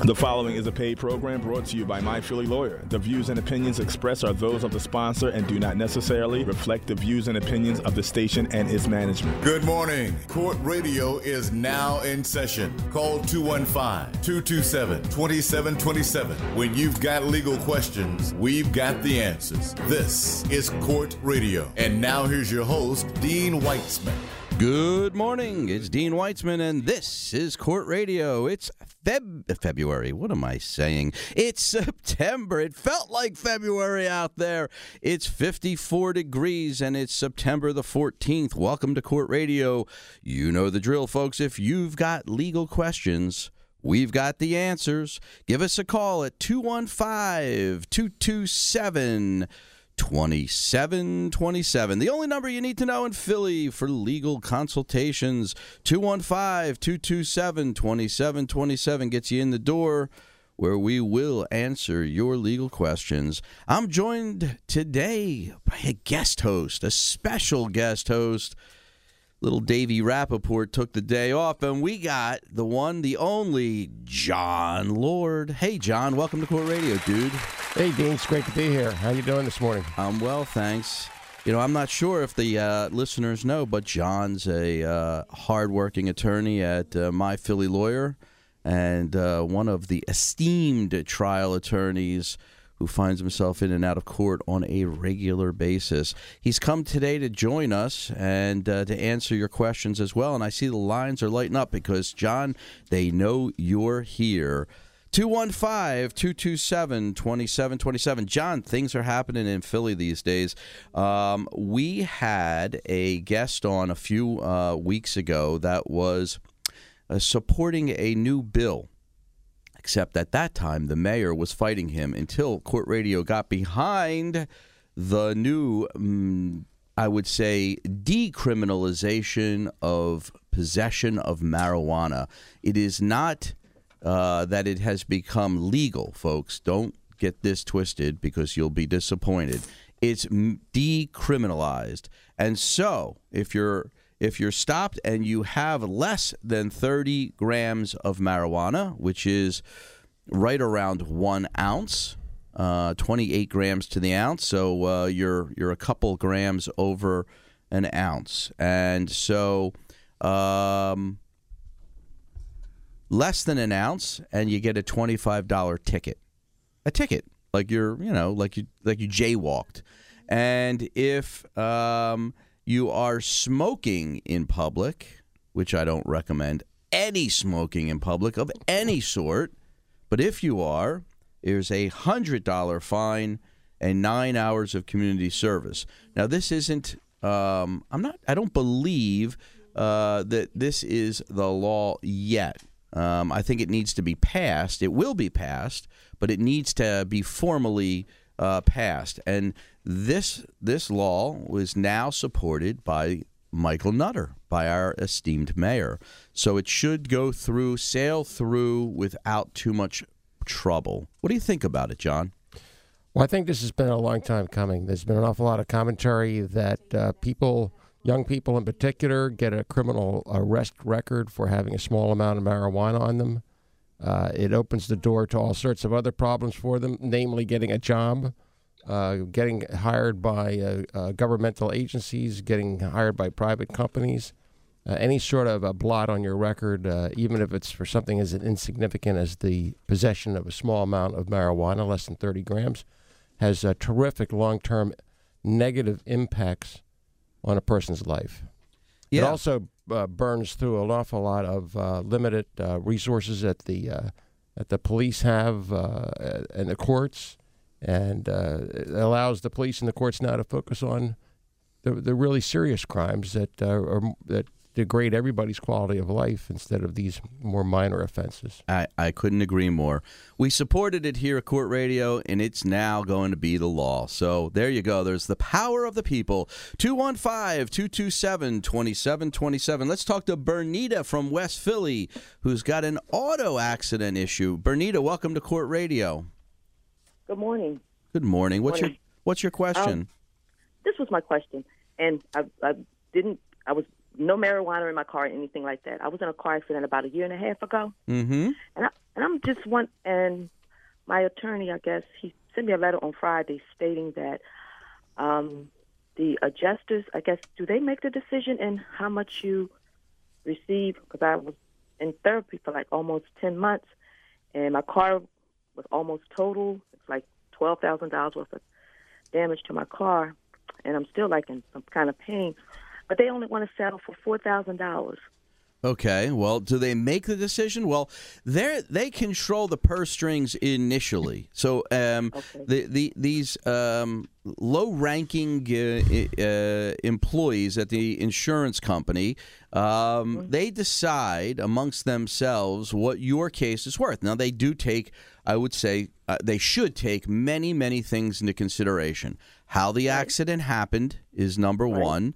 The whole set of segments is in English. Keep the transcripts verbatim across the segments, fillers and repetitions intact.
The following is a paid program brought to you by My Philly Lawyer. The views and opinions expressed are those of the sponsor and do not necessarily reflect the views and opinions of the station and its management. Good morning. Court Radio is now in session. Call two one five, two two seven, two seven two seven. When you've got legal questions, we've got the answers. This is Court Radio. And now here's your host, Dean Weitzman. Good morning. It's Dean Weitzman, and this is Court Radio. It's Feb- February. What am I saying? It's September. It felt like February out there. It's fifty-four degrees, and it's September the fourteenth. Welcome to Court Radio. You know the drill, folks. If you've got legal questions, we've got the answers. Give us a call at two one five, two two seven, twenty-seven twenty-seven. The only number you need to know in Philly for legal consultations. two one five, two two seven, twenty-seven twenty-seven gets you in the door where we will answer your legal questions. I'm joined today by a guest host, a special guest host. Little Davey Rappaport took the day off, and we got the one, the only, John Lord. Hey, John, welcome to Court Radio, dude. Hey, Dean, it's great to be here. How you doing this morning? I'm well, thanks. You know, I'm not sure if the uh, listeners know, but John's a uh, hardworking attorney at uh, My Philly Lawyer and uh, one of the esteemed trial attorneys who finds himself in and out of court on a regular basis. He's come today to join us and uh, to answer your questions as well. And I see the lines are lighting up because, John, they know you're here. two one five, two two seven, two seven two seven. John, things are happening in Philly these days. Um, we had a guest on a few uh, weeks ago that was uh, supporting a new bill. Except at that time, the mayor was fighting him until Court Radio got behind the new, um, I would say, decriminalization of possession of marijuana. It is not uh, that it has become legal, folks. Don't get this twisted because you'll be disappointed. It's decriminalized. And so if you're If you're stopped and you have less than thirty grams of marijuana, which is right around one ounce, uh, twenty-eight grams to the ounce, so uh, you're you're a couple grams over an ounce, and so um, less than an ounce, and you get a twenty-five dollars ticket, a ticket like you're you know like you like you jaywalked, and if um, you are smoking in public, which I don't recommend any smoking in public of any sort, but if you are, there's a one hundred dollars fine and nine hours of community service. Now, this isn't, um, I'm not, I don't believe uh, that this is the law yet. Um, I think it needs to be passed. It will be passed, but it needs to be formally uh, passed. And This this law was now supported by Michael Nutter, by our esteemed mayor. So it should go through, sail through without too much trouble. What do you think about it, John? Well, I think this has been a long time coming. There's been an awful lot of commentary that uh, people, young people in particular, get a criminal arrest record for having a small amount of marijuana on them. Uh, it opens the door to all sorts of other problems for them, namely getting a job. Uh, getting hired by uh, uh, governmental agencies, getting hired by private companies, uh, any sort of a blot on your record, uh, even if it's for something as insignificant as the possession of a small amount of marijuana, less than thirty grams, has uh, terrific long-term negative impacts on a person's life. Yeah. It also uh, burns through an awful lot of uh, limited uh, resources that the uh, that the police have uh, and the courts. And uh, it allows the police and the courts now to focus on the, the really serious crimes that uh, are, that degrade everybody's quality of life instead of these more minor offenses. I, I couldn't agree more. We supported it here at Court Radio, and it's now going to be the law. So there you go. There's the power of the people. two one five, two two seven, two seven two seven. Let's talk to Bernita from West Philly, who's got an auto accident issue. Bernita, welcome to Court Radio. Good morning. Good morning. What's morning. your What's your question? Um, this was my question, and I, I didn't. I was no marijuana in my car or anything like that. I was in a car accident about a year and a half ago. Mm-hmm. And, I, and I'm just one, and my attorney, I guess, he sent me a letter on Friday stating that um, the adjusters, I guess, do they make the decision in how much you receive? Because I was in therapy for like almost ten months, and my car was almost total. It's like twelve thousand dollars worth of damage to my car, and I'm still like in some kind of pain. But they only want to settle for four thousand dollars. Okay, well, do they make the decision? Well, they they control the purse strings initially. So um, Okay. the, the these um, low-ranking uh, uh, employees at the insurance company, um, they decide amongst themselves what your case is worth. Now, they do take, I would say, uh, they should take many, many things into consideration. How the accident happened is number one.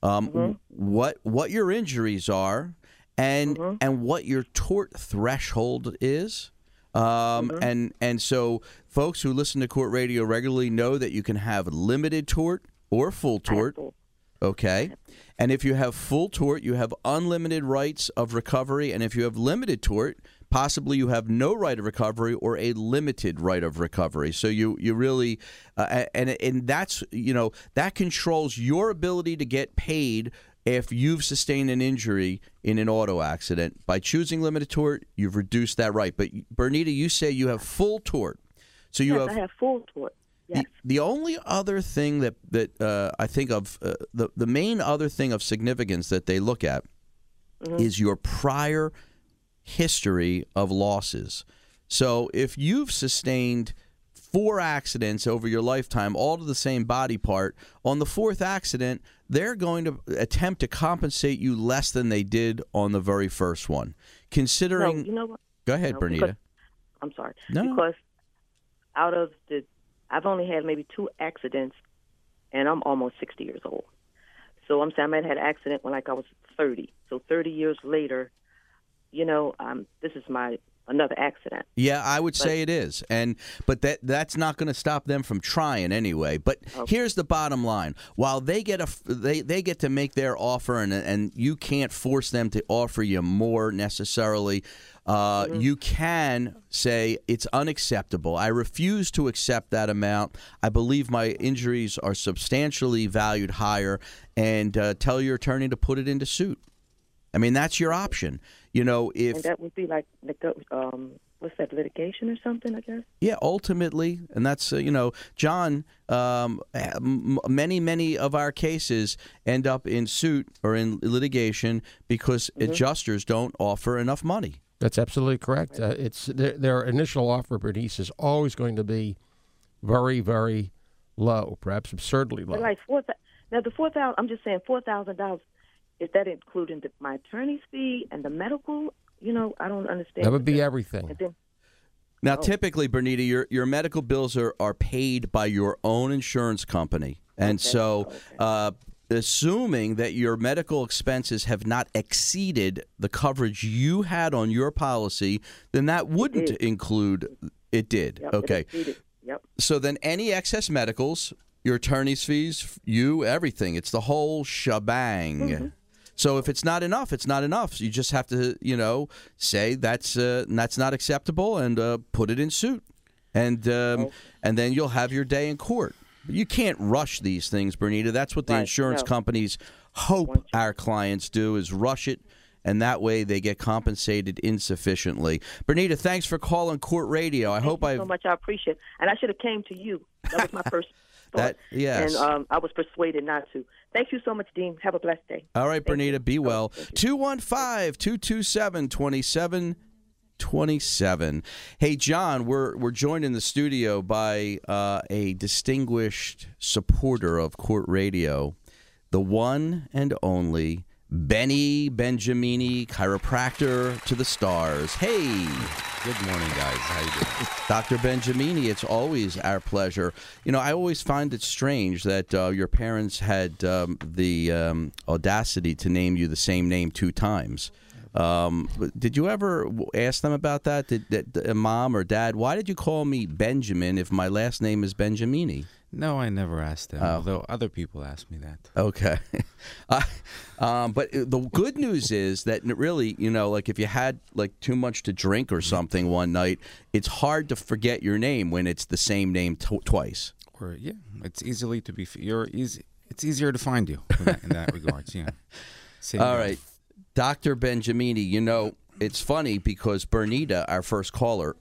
Um, What what your injuries are. And Mm-hmm. and what your tort threshold is, um, Mm-hmm. and and so folks who listen to Court Radio regularly know that you can have limited tort or full tort. full. Okay, and if you have full tort, you have unlimited rights of recovery, and if you have limited tort, possibly you have no right of recovery or a limited right of recovery. So you you really uh, and and that's you know that controls your ability to get paid. If you've sustained an injury in an auto accident, by choosing limited tort, you've reduced that right. But Bernita, you say you have full tort, so you Yes, have. I have full tort. Yes. The, the only other thing that that uh, I think of, uh, the the main other thing of significance that they look at Mm-hmm. is your prior history of losses. So if you've sustained four accidents over your lifetime, all to the same body part, on the fourth accident, they're going to attempt to compensate you less than they did on the very first one. Considering, No, you know what? go ahead, No, Bernita. because- I'm sorry. No, no. Because out of the, I've only had maybe two accidents, and I'm almost sixty years old. So I'm saying I might have had an accident when like I was thirty. So thirty years later, you know, um, this is my another accident. Yeah, I would say it is, and but that that's not going to stop them from trying anyway. But here's the bottom line: while they get a they, they get to make their offer, and and you can't force them to offer you more necessarily. Uh, Mm-hmm. You can say it's unacceptable. I refuse to accept that amount. I believe my injuries are substantially valued higher, and uh, tell your attorney to put it into suit. I mean, that's your option. You know, if And that would be like, um, what's that, litigation or something, I guess? yeah, ultimately, and that's uh, you know, John. Um, m- many many of our cases end up in suit or in litigation because Mm-hmm. adjusters don't offer enough money. That's absolutely correct. Uh, it's their, their initial offer, Bernice, is always going to be very, very low, perhaps absurdly low. But like four, thou- now the four thousand. I'm just saying four thousand dollars. Is that including the, my attorney's fee and the medical? You know, I don't understand. That would be everything. And then, Now, Oh. typically, Bernita, your your medical bills are, are paid by your own insurance company, and Okay, so. okay. Uh, Assuming that your medical expenses have not exceeded the coverage you had on your policy, then that wouldn't did. include. It did. yep, it Okay. exceeded. Yep. So then any excess medicals, your attorney's fees, you, everything. It's the whole shebang. Mm-hmm. So if it's not enough, it's not enough. You just have to, you know, say that's uh, that's not acceptable and uh, put it in suit. And um, Okay. and then you'll have your day in court. You can't rush these things, Bernita. That's what the Right, insurance no. companies hope Want you- our clients do is rush it, and that way they get compensated insufficiently. Bernita, thanks for calling Court Radio. I Thank hope you I so much. I appreciate it. And I should have came to you. That was my first thought. That- yes. And um, I was persuaded not to. Thank you so much, Dean. Have a blessed day. All right, Thank Bernita, you. be Oh, well. thank you. two one five, two two seven, two seven two seven. Hey, John, we're we're joined in the studio by uh, a distinguished supporter of Court Radio, the one and only Benny Benjamini, chiropractor to the stars. Hey, Good morning, guys. How you doing? Doctor Benjamini, it's always our pleasure. You know, I always find it strange that uh, your parents had um, the um, audacity to name you the same name two times. Um, did you ever ask them about that? Did, did, did mom or dad, why did you call me Benjamin if my last name is Benjamini? No, I never asked them, Oh. although other people ask me that. Okay. uh, um, but the good news is that really, you know, like if you had like too much to drink or something one night, it's hard to forget your name when it's the same name t- twice. Or yeah, it's easily to be. You're easy. It's easier to find you in that, in that regards. Yeah. Same All guy. right. Doctor Benjamini, you know, it's funny because Bernita, our first caller,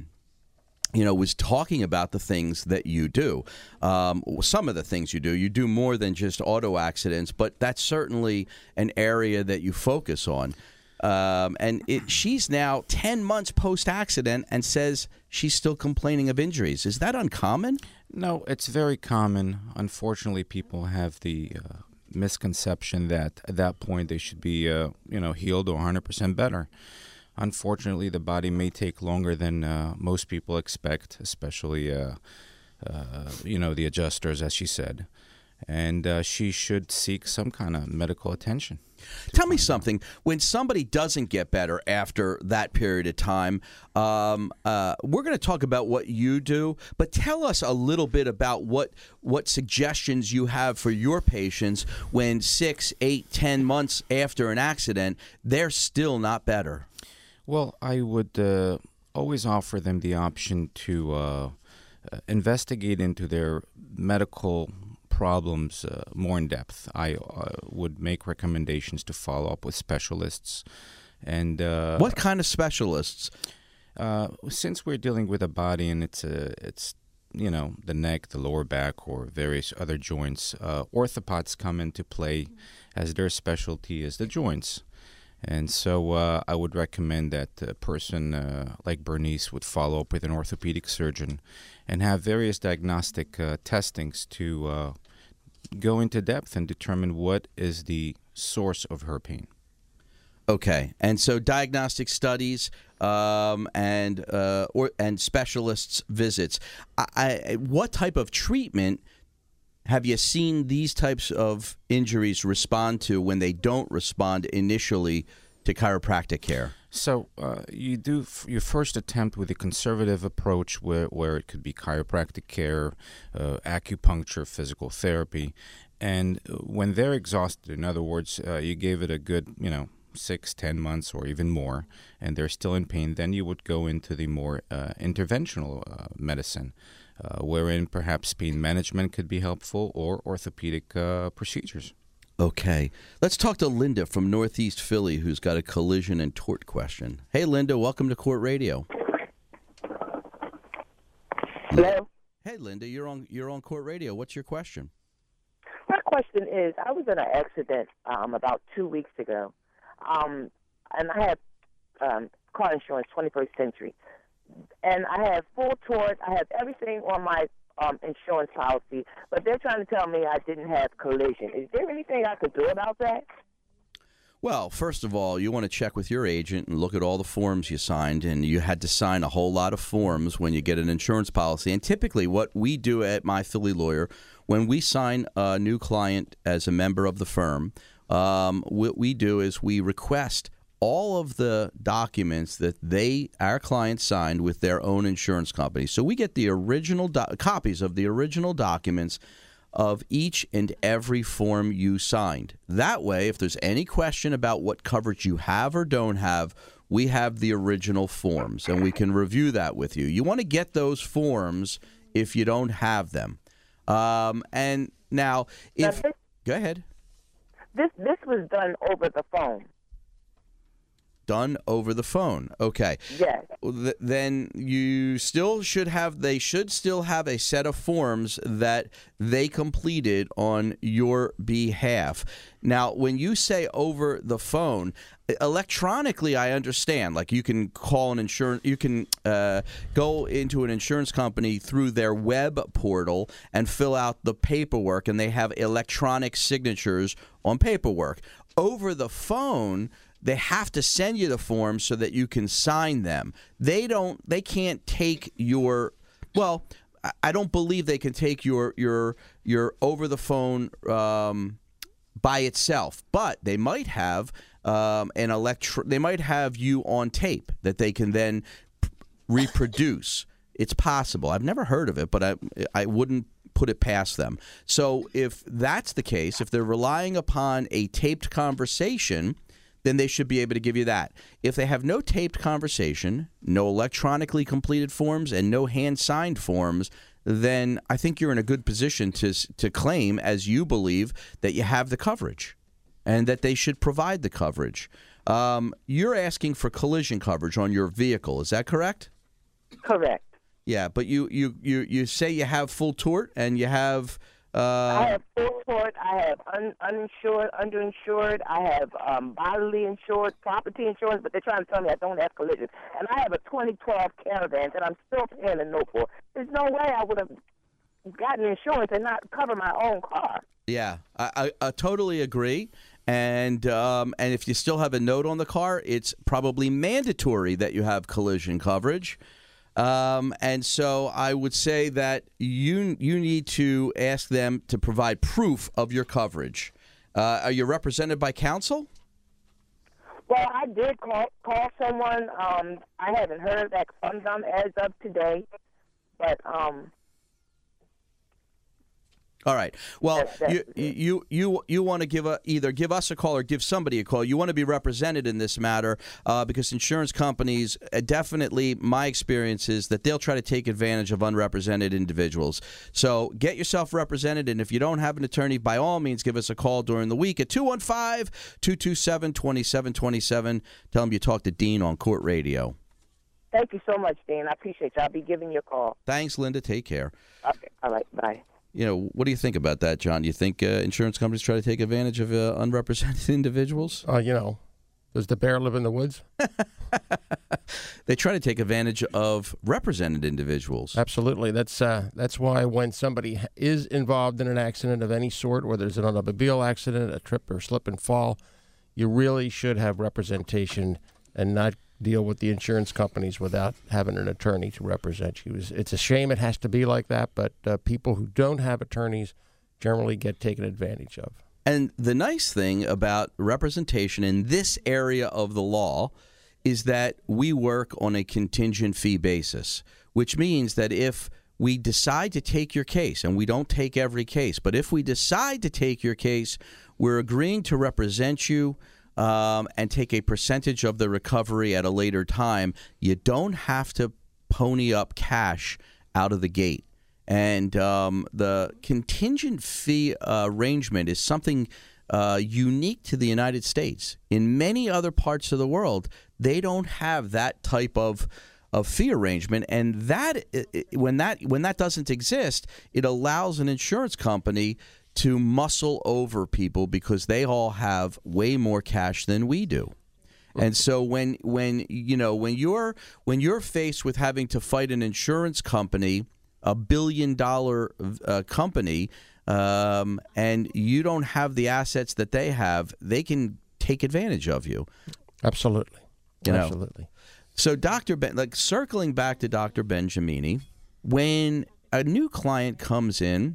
you know, was talking about the things that you do. Um, some of the things you do. You do more than just auto accidents, but that's certainly an area that you focus on. Um, and it, she's now ten months post-accident and says she's still complaining of injuries. Is that uncommon? No, it's very common. Unfortunately, people have the uh, misconception that at that point they should be, uh, you know, healed or one hundred percent better. Unfortunately, the body may take longer than uh, most people expect, especially, uh, uh, you know, the adjusters, as she said. And uh, she should seek some kind of medical attention. Tell me something. When somebody doesn't get better after that period of time, um, uh, we're going to talk about what you do, but tell us a little bit about what what suggestions you have for your patients when six, eight, ten months after an accident, they're still not better. Well, I would uh, always offer them the option to uh, uh, investigate into their medical problems uh, more in depth. I uh, would make recommendations to follow up with specialists. And uh, What kind of specialists? Uh, since we're dealing with a body and it's a, it's you know the neck, the lower back, or various other joints, uh, orthopods come into play as their specialty is the joints. And so uh, I would recommend that a person uh, like Bernice would follow up with an orthopedic surgeon and have various diagnostic uh, testings to uh, go into depth and determine what is the source of her pain. Okay, and so diagnostic studies um, and uh, or and specialists visits. I, I, what type of treatment have you seen these types of injuries respond to when they don't respond initially to chiropractic care? So uh, you do f- your first attempt with a conservative approach where, where it could be chiropractic care, uh, acupuncture, physical therapy. And when they're exhausted, in other words, uh, you gave it a good, you know, six, ten months or even more, and they're still in pain, then you would go into the more uh, interventional uh, medicine. Uh, wherein perhaps pain management could be helpful or orthopedic uh, procedures. Okay. Let's talk to Linda from Northeast Philly, who's got a collision and tort question. Hey, Linda, welcome to Court Radio. Hello? Hey, Linda, you're on you're on Court Radio. What's your question? My question is, I was in an accident um, about two weeks ago, um, and I had um, car insurance, twenty-first Century. And I have full tort. I have everything on my um, insurance policy, but they're trying to tell me I didn't have collision. Is there anything I could do about that? Well, first of all, you want to check with your agent and look at all the forms you signed, and you had to sign a whole lot of forms when you get an insurance policy. And typically what we do at My Philly Lawyer, when we sign a new client as a member of the firm, um, what we do is we request all of the documents that they, our clients, signed with their own insurance company. So we get the original do- copies of the original documents of each and every form you signed. That way, if there's any question about what coverage you have or don't have, we have the original forms, and we can review that with you. You want to get those forms if you don't have them. Um, and now, if Now this, go ahead. This this was done over the phone. Done over the phone. Okay. Yes. Th- then you still should have, they should still have a set of forms that they completed on your behalf. Now, when you say over the phone, electronically, I understand. Like you can call an insurance, you can uh, go into an insurance company through their web portal and fill out the paperwork, and they have electronic signatures on paperwork. Over the phone, they have to send you the forms so that you can sign them. They don't. They can't take your. Well, I don't believe they can take your your your over the phone um, by itself. But they might have um, an electro. They might have you on tape that they can then p- reproduce. It's possible. I've never heard of it, but I I wouldn't put it past them. So if that's the case, if they're relying upon a taped conversation, then they should be able to give you that. If they have no taped conversation, no electronically completed forms, and no hand-signed forms, then I think you're in a good position to to claim, as you believe, that you have the coverage and that they should provide the coverage. Um, you're asking for collision coverage on your vehicle. Is that correct? Correct. Yeah, but you, you, you, you say you have full tort and you have... Uh, I have full tort. I have un, uninsured, underinsured. I have um, bodily insured, property insurance, but they're trying to tell me I don't have collision. And I have a twenty twelve Caravan that I'm still paying a note for. There's no way I would have gotten insurance and not cover my own car. Yeah, I, I, I totally agree. And um, and if you still have a note on the car, it's probably mandatory that you have collision coverage. Um, and so I would say that you you need to ask them to provide proof of your coverage. Uh, are you represented by counsel? Well, I did call call someone. Um, I haven't heard back from them as of today, but um. All right. Well, That- that- you you you you want to give a, either give us a call or give somebody a call. You want to be represented in this matter uh, because insurance companies uh, definitely, my experience is that they'll try to take advantage of unrepresented individuals. So get yourself represented, and if you don't have an attorney, by all means, give us a call during the week at two one five, two two seven, two seven two seven. Tell them you talked to Dean on Court Radio. Thank you so much, Dean. I appreciate you. I'll be giving you a call. Thanks, Linda. Take care. Okay. All right. Bye. You know, what do you think about that, John? Do you think uh, insurance companies try to take advantage of uh, unrepresented individuals? Uh, you know, does the bear live in the woods? They try to take advantage of represented individuals. Absolutely. That's uh, that's why when somebody is involved in an accident of any sort, whether it's an automobile accident, a trip or slip and fall, you really should have representation and not deal with the insurance companies without having an attorney to represent you. It's, it's a shame it has to be like that, but uh, people who don't have attorneys generally get taken advantage of. And the nice thing about representation in this area of the law is that we work on a contingent fee basis, which means that if we decide to take your case, and we don't take every case, but if we decide to take your case, we're agreeing to represent you Um, and take a percentage of the recovery at a later time. You don't have to pony up cash out of the gate. And um, the contingent fee uh, arrangement is something uh, unique to the United States. In many other parts of the world, they don't have that type of of fee arrangement, and that when that when that doesn't exist, it allows an insurance company to muscle over people because they all have way more cash than we do. And so when when you know when you're when you're faced with having to fight an insurance company, a billion dollar uh, company, um, and you don't have the assets that they have, they can take advantage of you. Absolutely. You know? Absolutely. So Doctor Ben, like circling back to Doctor Benjamini, when a new client comes in,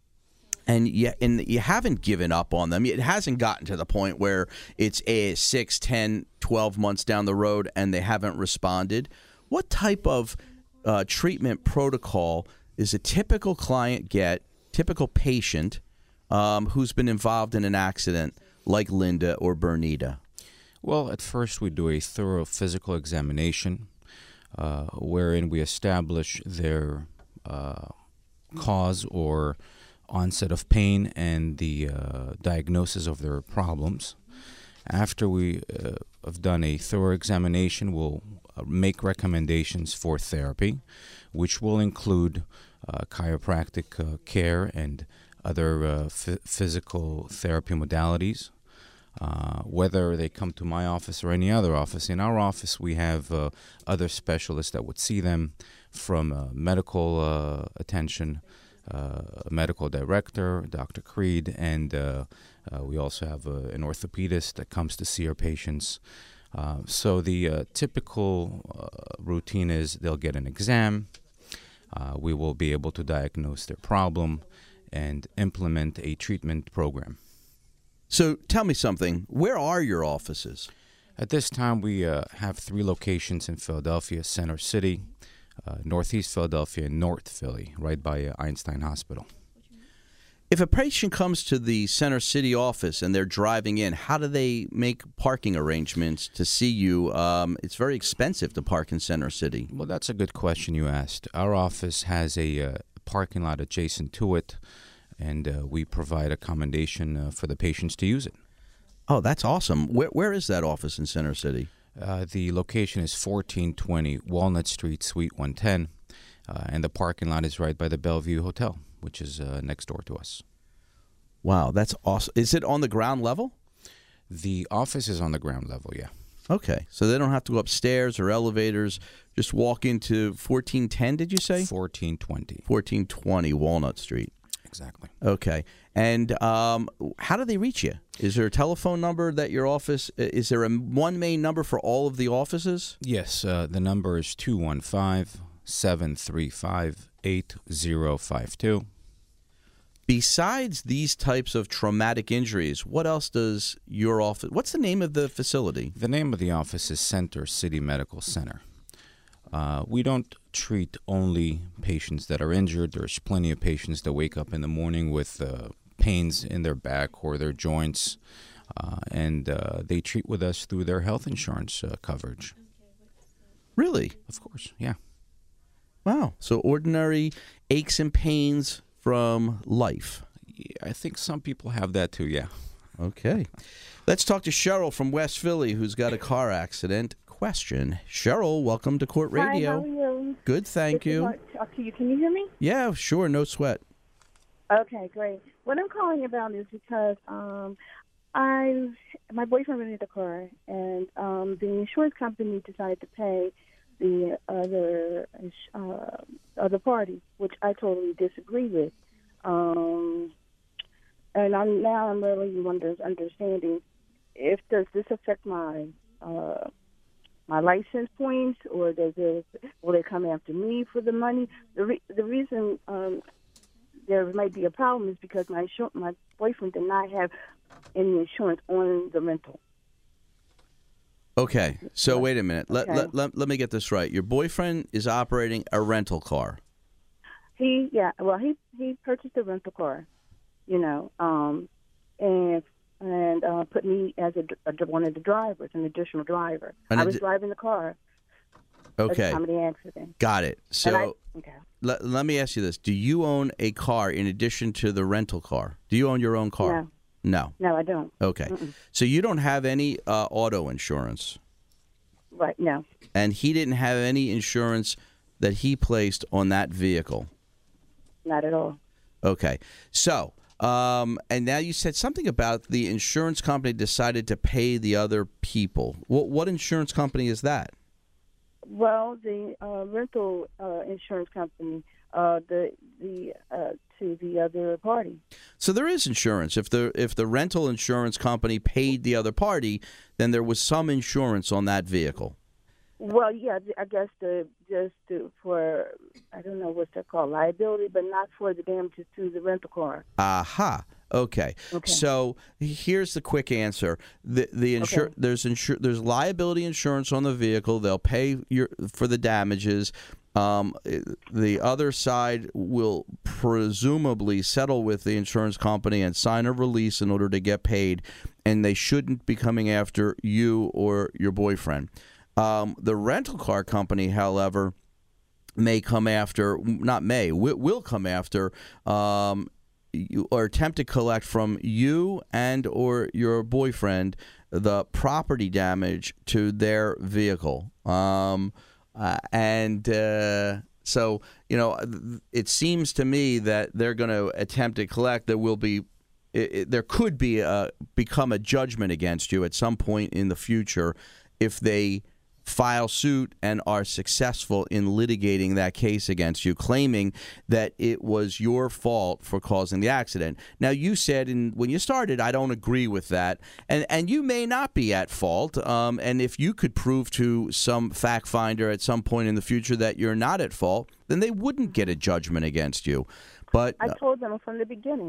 and you, and you haven't given up on them. It hasn't gotten to the point where it's a six, ten, twelve months down the road and they haven't responded. What type of uh, treatment protocol is a typical client get, typical patient um, who's been involved in an accident like Linda or Bernita? Well, at first we do a thorough physical examination uh, wherein we establish their uh, cause or onset of pain and the uh, diagnosis of their problems. After we uh, have done a thorough examination, we'll uh, make recommendations for therapy, which will include uh, chiropractic uh, care and other uh, f- physical therapy modalities. Uh, whether they come to my office or any other office. In our office, we have uh, other specialists that would see them, from uh, medical uh, attention, uh, a medical director, Doctor Creed, and uh, uh, we also have uh, an orthopedist that comes to see our patients. Uh, so the uh, typical uh, routine is they'll get an exam. Uh, we will be able to diagnose their problem and implement a treatment program. So tell me something. Where are your offices? At this time, we uh, have three locations in Philadelphia: Center City, uh, Northeast Philadelphia, and North Philly, right by uh, Einstein Hospital. If a patient comes to the Center City office and they're driving in, how do they make parking arrangements to see you? Um, it's very expensive to park in Center City. Well, that's a good question you asked. Our office has a uh, parking lot adjacent to it, and uh, we provide accommodation uh, for the patients to use it. Oh, that's awesome. Where, where is that office in Center City? Uh, the location is fourteen twenty Walnut Street, Suite one ten, uh, and the parking lot is right by the Bellevue Hotel, which is uh, next door to us. Wow, that's awesome. Is it on the ground level? The office is on the ground level, yeah. Okay, so they don't have to go upstairs or elevators. Just walk into fourteen ten, did you say? fourteen twenty fourteen twenty Walnut Street. Exactly. Okay. And um, how do they reach you? Is there a telephone number that your office, is there a one main number for all of the offices? Yes, uh, the number is two one five, seven three five, eight zero five two. Besides these types of traumatic injuries, what else does your office, what's the name of the facility? The name of the office is Center City Medical Center. Uh, we don't treat only patients that are injured. There's plenty of patients that wake up in the morning with uh, pains in their back or their joints, uh, and uh, they treat with us through their health insurance uh, coverage. Really? Of course, yeah. Wow. So ordinary aches and pains from life. Yeah, I think some people have that too, yeah. Okay. Let's talk to Cheryl from West Philly, who's got a car accident. Question. Cheryl, welcome to Court Radio. Hi, how are you? Good, thank This is you. Mark- talk to you. Can you hear me? Yeah, sure, no sweat. Okay, great. What I'm calling about is because um, I, my boyfriend rented a car, and um, the insurance company decided to pay the other uh, other party, which I totally disagree with. Um, and I'm now I'm really wondering, understanding if does this affect my uh, my license points, or does it will they come after me for the money? The re- the reason um, there might be a problem is because my insur- my boyfriend did not have any insurance on the rental. Okay, so wait a minute. Let, Okay. let, let, let me get this right. Your boyfriend is operating a rental car. He yeah, well he he purchased a rental car, you know, um, and and uh, put me as a, a one of the drivers, an additional driver. An I was addi- driving the car at Okay, the time of the accident. got it. And I- So okay. let, let me ask you this. Do you own a car in addition to the rental car? Do you own your own car? No. No. No, I don't. Okay. Mm-mm. So you don't have any uh, auto insurance, Right, no. and he didn't have any insurance that he placed on that vehicle. Not at all. Okay. So, um, and now you said something about the insurance company decided to pay the other people. What, what insurance company is that? Well, the uh, rental uh, insurance company, uh, the the uh, to the other party. So there is insurance. If the if the rental insurance company paid the other party, then there was some insurance on that vehicle. Well, yeah, I guess the just to, for I don't know what's that called, liability, but not for the damages to the rental car. Aha. Okay. Okay. So here's the quick answer. The the insur- Okay. there's insur- there's liability insurance on the vehicle. They'll pay your for the damages. Um, the other side will presumably settle with the insurance company and sign a release in order to get paid, and they shouldn't be coming after you or your boyfriend. Um, the rental car company, however, may come after, not may, will, will come after um, you, or attempt to collect from you and or your boyfriend the property damage to their vehicle. Um, uh, and uh, so, you know, it seems to me that they're going to attempt to collect. There will be, it, it, there could be a, become a judgment against you at some point in the future if they file suit and are successful in litigating that case against you, claiming that it was your fault for causing the accident. Now, you said in, when you started, I don't agree with that, and and you may not be at fault, um, and if you could prove to some fact finder at some point in the future that you're not at fault, then they wouldn't get a judgment against you. But I uh, told them from the beginning,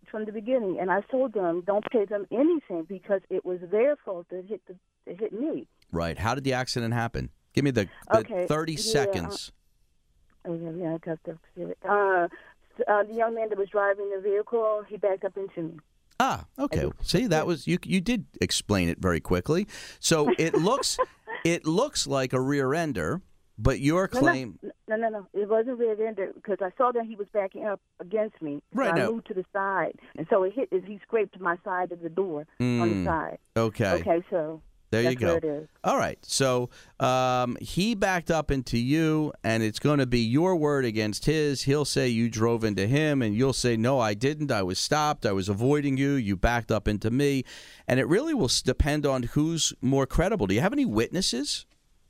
from the beginning. And I told them, don't pay them anything because it was their fault that hit the it hit me. Right. How did the accident happen? Give me the, the okay. thirty yeah, seconds. Uh, oh, yeah, yeah, I got the, uh, uh, the young man that was driving the vehicle, he backed up into me. Ah, okay. See, that was you. You did explain it very quickly. So it looks, it looks like a rear ender, but your claim. No, no, no, no. It wasn't rear ender because I saw that he was backing up against me. Right. So I now. moved to the side, and so it hit. He scraped my side of the door mm, on the side. Okay. Okay. So. There That's you go. Where it is. All right. So um, he backed up into you, and it's going to be your word against his. He'll say you drove into him, and you'll say, no, I didn't. I was stopped. I was avoiding you. You backed up into me. And it really will depend on who's more credible. Do you have any witnesses?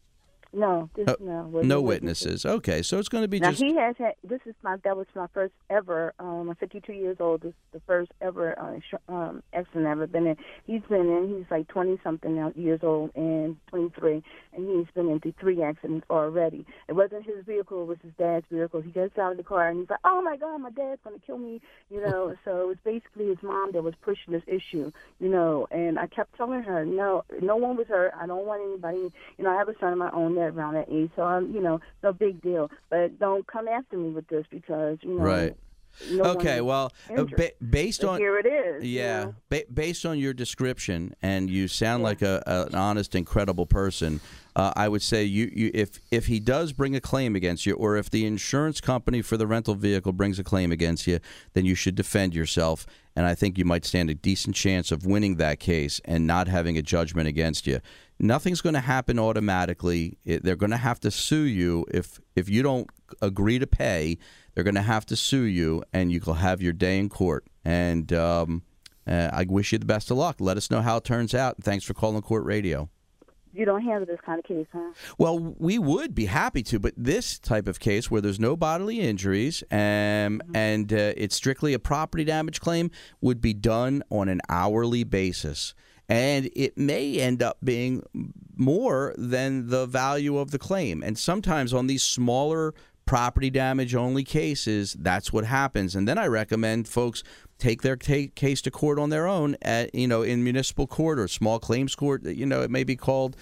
No, this, uh, no, no witnesses. witnesses. Okay, so it's going to be now just. He has had. This is my. That was my first ever. Um, I'm fifty-two years old. This is the first ever uh, um, accident I've ever been in. He's been in. He's like twenty something now years old and twenty-three, and he's been into three accidents already. It wasn't his vehicle; it was his dad's vehicle. He gets out of the car and he's like, "Oh my God, my dad's going to kill me," you know. So it was basically his mom that was pushing this issue, you know. And I kept telling her, "No, no one was hurt. I don't want anybody. You know, I have a son of my own that around that age, so I'm, you know, no big deal. But don't come after me with this because, you know." Right. No okay, well, uh, ba- based but on here it is. yeah, you know? ba- based on your description, and you sound yeah. like a, a, an honest, incredible person. Uh, I would say you, you if if he does bring a claim against you, or if the insurance company for the rental vehicle brings a claim against you, then you should defend yourself. And I think you might stand a decent chance of winning that case and not having a judgment against you. Nothing's going to happen automatically. It, they're going to have to sue you if if you don't agree to pay. They're going to have to sue you, and you will have your day in court. And um, uh, I wish you the best of luck. Let us know how it turns out. Thanks for calling Court Radio. You don't handle this kind of case, huh? Well, we would be happy to, but this type of case where there's no bodily injuries um, mm-hmm. and uh, it's strictly a property damage claim would be done on an hourly basis. And it may end up being more than the value of the claim. And sometimes on these smaller property damage only cases, that's what happens. And then I recommend folks take their t- case to court on their own, at, you know, in municipal court or small claims court, you know, it may be called.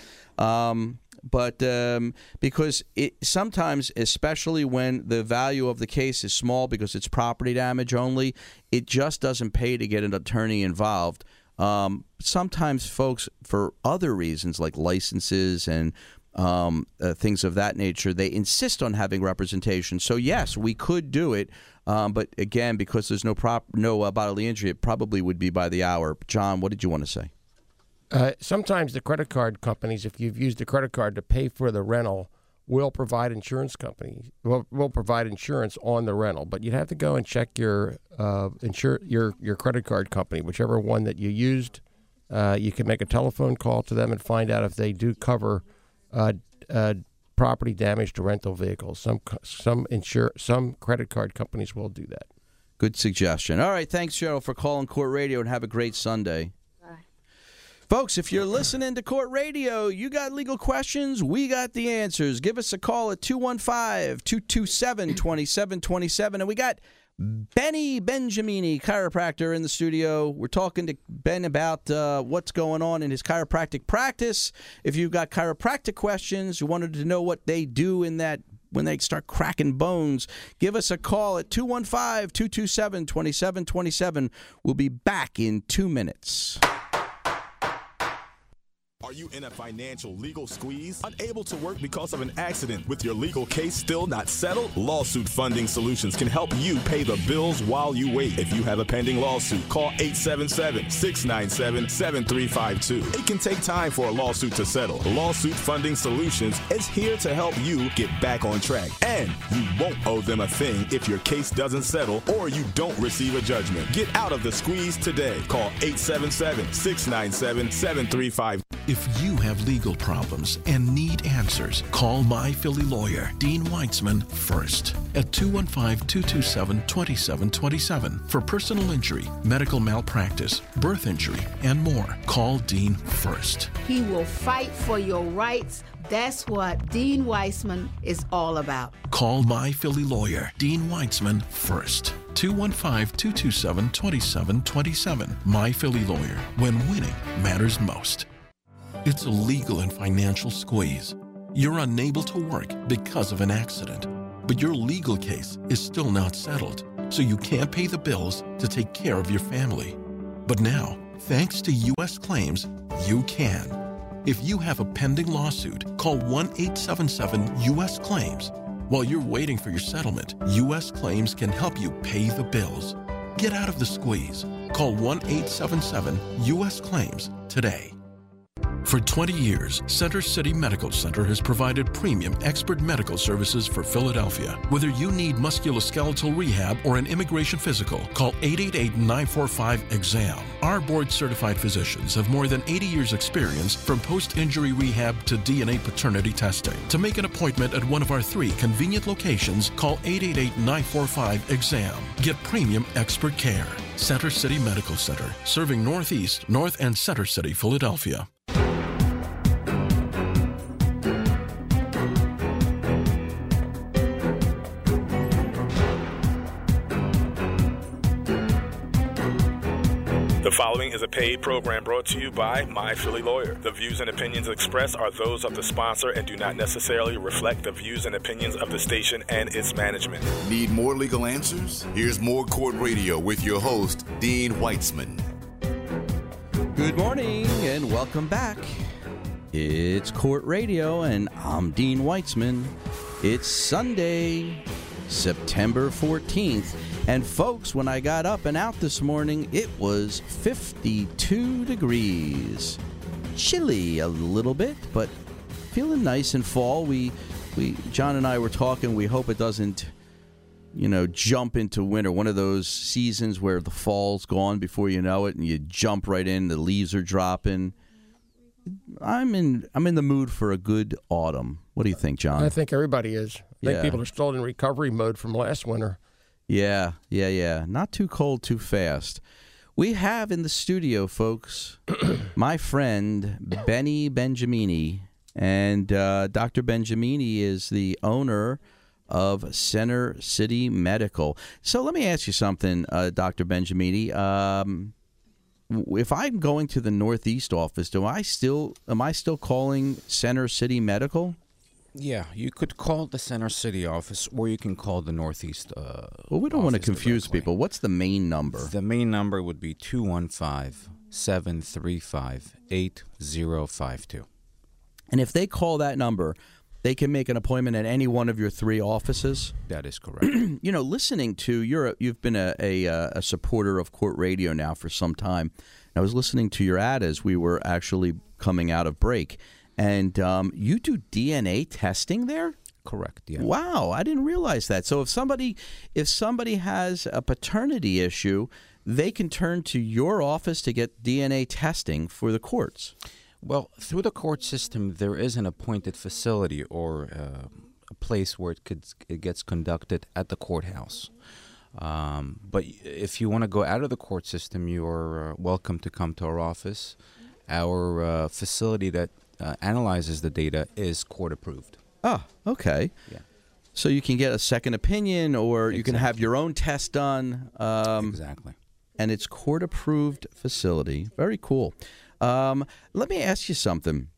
Um, but um, because it sometimes, especially when the value of the case is small because it's property damage only, it just doesn't pay to get an attorney involved. Um, sometimes folks, for other reasons like licenses and Um, uh, things of that nature, they insist on having representation. So yes, we could do it, um, but again, because there's no prop, no uh, bodily injury, it probably would be by the hour. John, what did you want to say? Uh, sometimes the credit card companies, if you've used a credit card to pay for the rental, will provide insurance companies will will provide insurance on the rental. But you'd have to go and check your uh, insure your your credit card company, whichever one that you used. Uh, you can make a telephone call to them and find out if they do cover Uh, uh, property damage to rental vehicles. Some some insure some credit card companies will do that. Good suggestion. All right, thanks, Cheryl, for calling Court Radio, and have a great Sunday. Bye. Folks, if you're listening to Court Radio, you got legal questions, we got the answers. Give us a call at two one five, two two seven, two seven two seven, and we got Benny Benjamini, chiropractor, in the studio. We're talking to Ben about uh, what's going on in his chiropractic practice. If you've got chiropractic questions, you wanted to know what they do in that when they start cracking bones, give us a call at two one five, two two seven, two seven two seven. We'll be back in two minutes. Are you in a financial legal squeeze? Unable to work because of an accident? With your legal case still not settled? Lawsuit Funding Solutions can help you pay the bills while you wait. If you have a pending lawsuit, call eight seven seven, six nine seven, seven three five two. It can take time for a lawsuit to settle. Lawsuit Funding Solutions is here to help you get back on track. And you won't owe them a thing if your case doesn't settle or you don't receive a judgment. Get out of the squeeze today. Call eight seven seven, six nine seven, seven three five two. If you have legal problems and need answers, call My Philly Lawyer, Dean Weitzman, first at two one five, two two seven, two seven two seven for personal injury, medical malpractice, birth injury, and more. Call Dean first. He will fight for your rights. That's what Dean Weitzman is all about. Call My Philly Lawyer, Dean Weitzman, first. two one five, two two seven, two seven two seven. My Philly Lawyer, when winning matters most. It's a legal and financial squeeze. You're unable to work because of an accident, but your legal case is still not settled, so you can't pay the bills to take care of your family. But now, thanks to U S Claims, you can. If you have a pending lawsuit, call one eight seven seven U S Claims. While you're waiting for your settlement, U S Claims can help you pay the bills. Get out of the squeeze. Call one eight seven seven U S Claims today. For twenty years, Center City Medical Center has provided premium expert medical services for Philadelphia. Whether you need musculoskeletal rehab or an immigration physical, call eight eight eight, nine four five, exam. Our board-certified physicians have more than eighty years' experience from post-injury rehab to D N A paternity testing. To make an appointment at one of our three convenient locations, call eight eight eight, nine four five, exam. Get premium expert care. Center City Medical Center, serving Northeast, North, and Center City, Philadelphia. The following is a paid program brought to you by My Philly Lawyer. The views and opinions expressed are those of the sponsor and do not necessarily reflect the views and opinions of the station and its management. Need more legal answers? Here's more Court Radio with your host, Dean Weitzman. Good morning and welcome back. It's Court Radio and I'm Dean Weitzman. It's Sunday, September fourteenth. And folks, when I got up and out this morning, it was fifty-two degrees. Chilly a little bit, but feeling nice in fall. We, we, John and I were talking. We hope it doesn't, you know, jump into winter. One of those seasons where the fall's gone before you know it, and you jump right in. The leaves are dropping. I'm in. I'm in the mood for a good autumn. What do you think, John? I think everybody is. I think Yeah. people are still in recovery mode from last winter. Yeah, yeah, yeah. Not too cold, too fast. We have in the studio, folks, my friend Benny Benjamini. And uh, Doctor Benjamini is the owner of Center City Medical. So let me ask you something, uh, Doctor Benjamini. Um, if I'm going to the Northeast office, do I still am I still calling Center City Medical? Yeah, you could call the Center City office, or you can call the Northeast uh Well, we don't want to office confuse directly. people. What's the main number? The main number would be two one five, seven three five, eight zero five two. And if they call that number, they can make an appointment at any one of your three offices? That is correct. You know, listening to, you're a, you've been a, a, a supporter of Court Radio now for some time. I was listening to your ad as we were actually coming out of break. And um, you do D N A testing there? Correct, yeah. Wow, I didn't realize that. So if somebody if somebody has a paternity issue, they can turn to your office to get D N A testing for the courts. Well, through the court system, there is an appointed facility or uh, a place where it, could, it gets conducted at the courthouse. Um, but if you want to go out of the court system, you're uh, welcome to come to our office. Our uh, facility that uh, analyzes the data is court approved. Oh, okay. Yeah. So you can get a second opinion, or you can Exactly. have your own test done. Um, exactly. And it's court-approved facility. Very cool. Um, let me ask you something.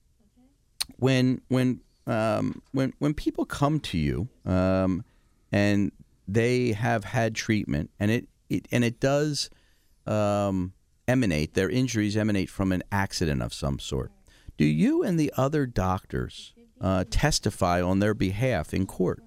When when um, when when people come to you um, and they have had treatment, and it, it and it does um, emanate, their injuries emanate from an accident of some sort, do you and the other doctors uh, testify on their behalf in court?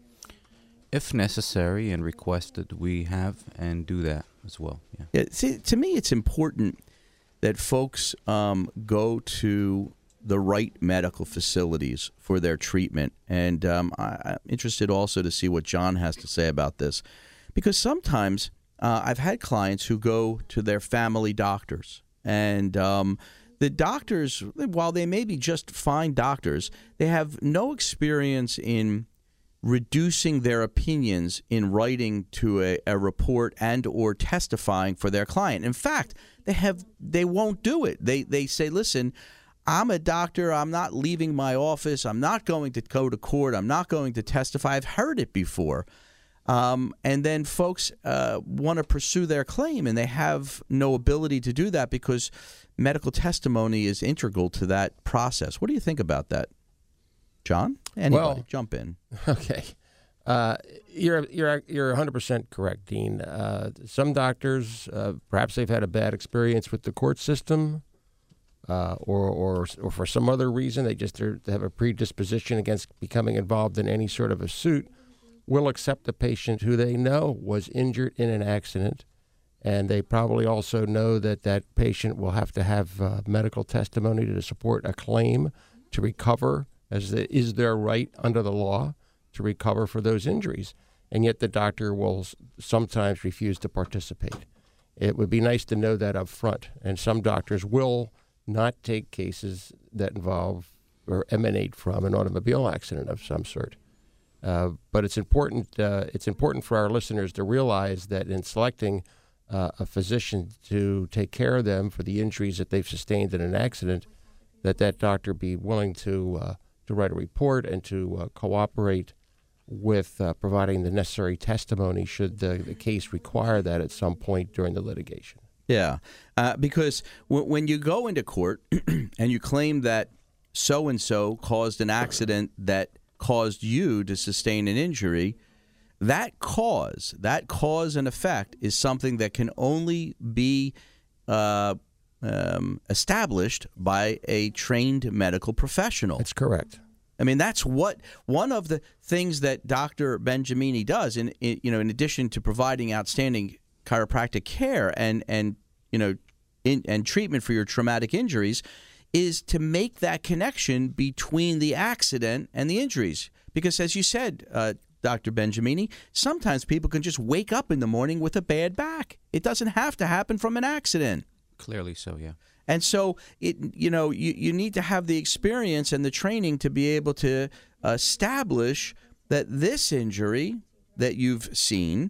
If necessary and requested, we have and do that as well. Yeah. Yeah, see, to me, it's important that folks um, go to the right medical facilities for their treatment. And um, I, I'm interested also to see what John has to say about this. Because sometimes uh, I've had clients who go to their family doctors. And um, the doctors, while they may be just fine doctors, they have no experience in reducing their opinions in writing to a, a report and or testifying for their client. In fact, they have they won't do it. They they say, listen, I'm a doctor. I'm not leaving my office. I'm not going to go to court. I'm not going to testify. I've heard it before. Um, and then folks uh, want to pursue their claim, and they have no ability to do that because medical testimony is integral to that process. What do you think about that, John? Anybody, well, jump in. Okay. Uh, you're you're you're one hundred percent correct, Dean. Uh, some doctors, uh, perhaps they've had a bad experience with the court system, uh, or, or or for some other reason, they just are, they have a predisposition against becoming involved in any sort of a suit, will accept a patient who they know was injured in an accident, and they probably also know that that patient will have to have uh, medical testimony to support a claim to recover, as the, is their right under the law to recover for those injuries, and yet the doctor will s- sometimes refuse to participate. It would be nice to know that up front, and some doctors will not take cases that involve or emanate from an automobile accident of some sort. Uh, but it's important. Uh, it's important for our listeners to realize that in selecting uh, a physician to take care of them for the injuries that they've sustained in an accident, that that doctor be willing to uh, to write a report and to uh, cooperate with uh, providing the necessary testimony should the, the case require that at some point during the litigation. Yeah, uh, because w- when you go into court and you claim that so-and-so caused an accident that caused you to sustain an injury, that cause, that cause and effect is something that can only be uh, um, established by a trained medical professional. That's correct. I mean, that's what one of the things that Doctor Benjamini does, in, in you know, in addition to providing outstanding chiropractic care and and you know, in, and treatment for your traumatic injuries, is to make that connection between the accident and the injuries. Because, as you said, uh, Doctor Benjamini, sometimes people can just wake up in the morning with a bad back. It doesn't have to happen from an accident. Clearly so, yeah. And so, it you know, you, you need to have the experience and the training to be able to establish that this injury that you've seen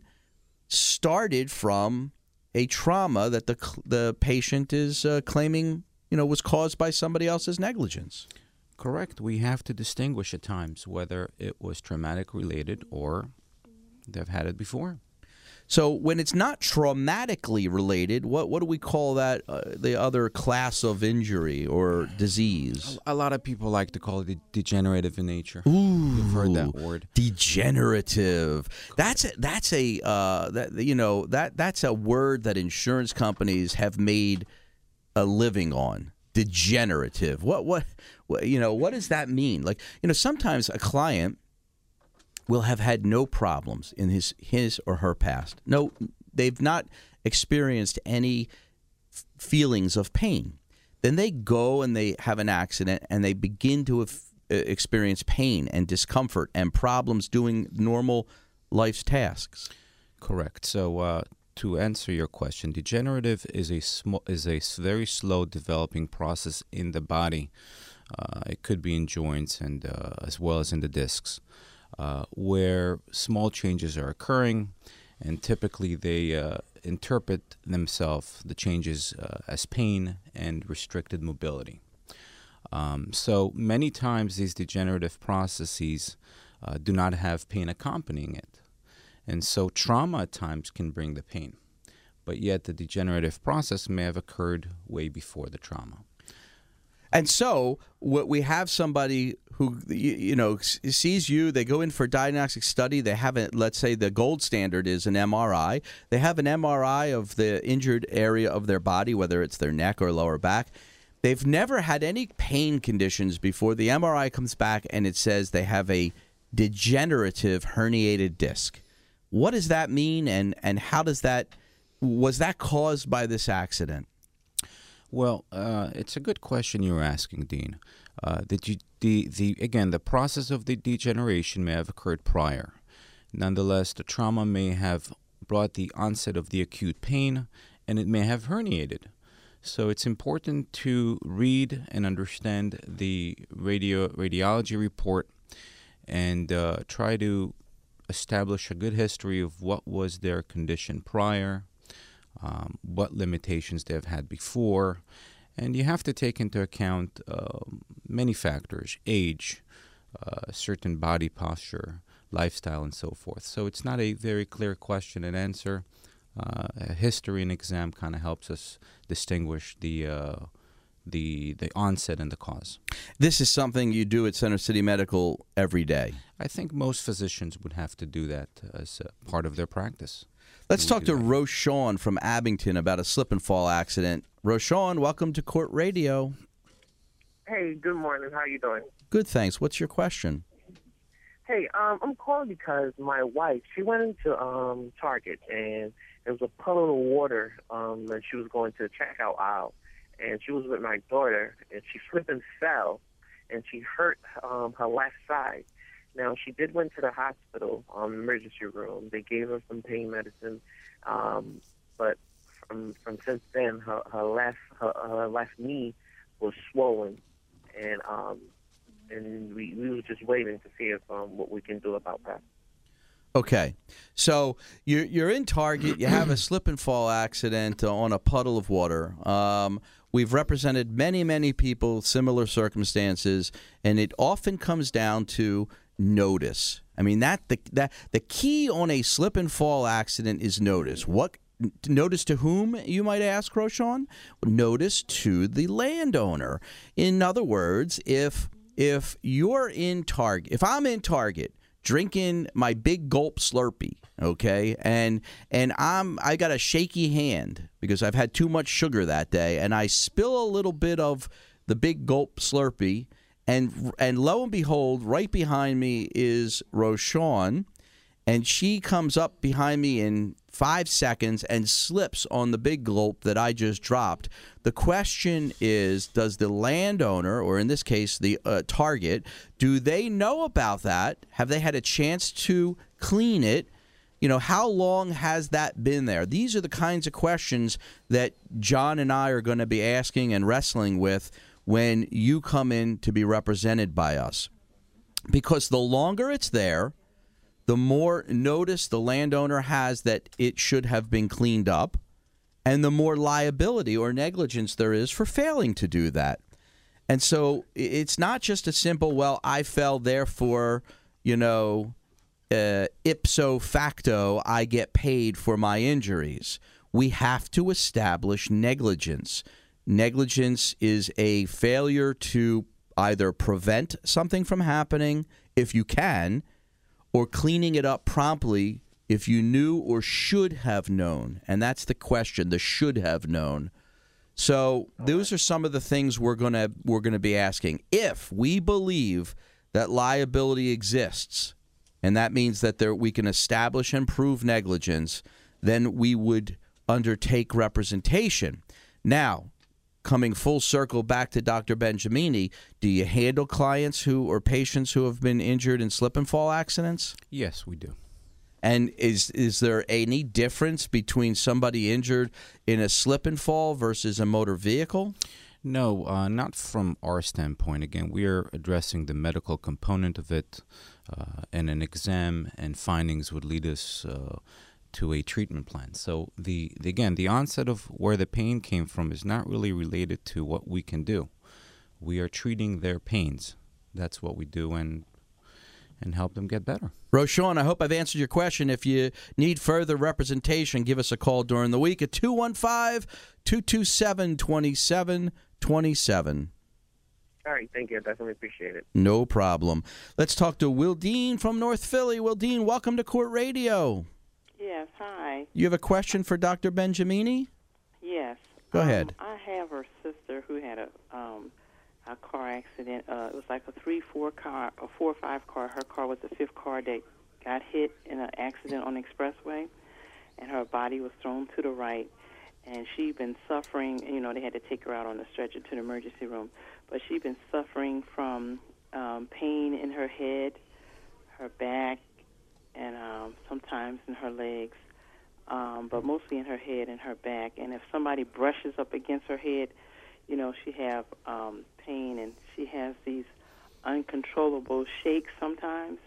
started from a trauma that the the patient is uh, claiming, you know, was caused by somebody else's negligence. Correct. We have to distinguish at times whether it was traumatic related or they've had it before. So when it's not traumatically related, what what do we call that? Uh, the other class of injury or disease? A lot of people like to call it degenerative in nature. Ooh, you've heard that word. Degenerative. That's a, that's a uh, that you know that that's a word that insurance companies have made a living on. Degenerative. What what, what you know? What does that mean? Like, you know, sometimes a client will have had no problems in his his or her past. No, they've not experienced any f- feelings of pain. Then they go and they have an accident and they begin to have, uh, experience pain and discomfort and problems doing normal life's tasks. Correct. So uh, to answer your question, degenerative is a sm- is a very slow developing process in the body. Uh, it could be in joints and uh, as well as in the discs. Uh, where small changes are occurring, and typically they uh, interpret themselves, the changes, uh, as pain and restricted mobility. Um, so many times these degenerative processes uh, do not have pain accompanying it. And so trauma at times can bring the pain, but yet the degenerative process may have occurred way before the trauma. And so what we have somebody who, you, you know, sees you, they go in for a diagnostic study, they have a, let's say the gold standard is an M R I. They have an M R I of the injured area of their body, whether it's their neck or lower back. They've never had any pain conditions before. The M R I comes back and it says they have a degenerative herniated disc. What does that mean, and, and how does that, was that caused by this accident? Well, uh, it's a good question you're asking, Dean. Uh, the, the, the, again, the process of the degeneration may have occurred prior. Nonetheless, the trauma may have brought the onset of the acute pain, and it may have herniated. So it's important to read and understand the radio radiology report and uh, try to establish a good history of what was their condition prior, Um, what limitations they've had before, and you have to take into account uh, many factors: age, uh, certain body posture, lifestyle and so forth. So it's not a very clear question and answer. Uh, a history and exam kind of helps us distinguish the uh, the the onset and the cause. This is something you do at Center City Medical every day. I think most physicians would have to do that as a part of their practice. Let's talk to Roshawn from Abington about a slip and fall accident. Roshawn, welcome to Court Radio. Hey, good morning. How you doing? Good, thanks. What's your question? Hey, um, I'm calling because my wife, she went into um, Target, and there was a puddle of water, um, and she was going to the checkout aisle, and she was with my daughter, and she slipped and fell, and she hurt um, her left side. Now, she did went to the hospital, um, emergency room. They gave her some pain medicine, um, but from from since then, her, her left her, her left knee was swollen, and um, and we we were just waiting to see if um, what we can do about that. Okay, so you're you're in Target. You have a slip and fall accident on a puddle of water. Um, we've represented many many people, similar circumstances, and it often comes down to notice. I mean that the that the key on a slip and fall accident is notice. What notice to whom, you might ask, Roshawn? Notice to the landowner. In other words, if if you're in Target, if I'm in Target drinking my big gulp Slurpee, okay, and and I'm I got a shaky hand because I've had too much sugar that day, and I spill a little bit of the big gulp Slurpee, and and lo and behold, right behind me is Roshawn, and she comes up behind me in five seconds and slips on the big gulp that I just dropped. The question is, does the landowner, or in this case the uh, Target, do they know about that? Have they had a chance to clean it? You know, how long has that been there? These are the kinds of questions that John and I are going to be asking and wrestling with when you come in to be represented by us. Because the longer it's there, the more notice the landowner has that it should have been cleaned up, and the more liability or negligence there is for failing to do that. And so it's not just a simple, well, I fell, therefore, you know, uh, ipso facto, I get paid for my injuries. We have to establish negligence. Negligence is a failure to either prevent something from happening, if you can, or cleaning it up promptly if you knew or should have known. And that's the question, the should have known. So those are some of the things we're going to we're going to be asking. If we believe that liability exists, and that means that there we can establish and prove negligence, then we would undertake representation. Now, coming full circle back to Doctor Benjamini, do you handle clients who or patients who have been injured in slip and fall accidents? Yes, we do. And is is there any difference between somebody injured in a slip and fall versus a motor vehicle? No, uh, not from our standpoint. Again, we are addressing the medical component of it, uh, and an exam and findings would lead us uh, to a treatment plan. So the, the again, the onset of where the pain came from is not really related to what we can do. We are treating their pains. That's what we do, and and help them get better. Roshawn, I hope I've answered your question. If you need further representation, give us a call during the week at two one five, two two seven, two seven two seven. All right, thank you. I definitely appreciate it. No problem. Let's talk to Will Dean from North Philly. Will Dean, welcome to Court Radio. Yes, hi. You have a question for Doctor Benjamini? Yes. Go um, ahead. I have her sister who had a um, a car accident. Uh, it was like a three, four car, a four or five car. Her car was the fifth car that got hit in an accident on the expressway, and her body was thrown to the right. And she'd been suffering. You know, they had to take her out on a stretcher to the emergency room, but she'd been suffering from um, pain in her head, her back, and um, sometimes in her legs, um, but mostly in her head and her back. And if somebody brushes up against her head, you know, she have um, pain, and she has these uncontrollable shakes sometimes.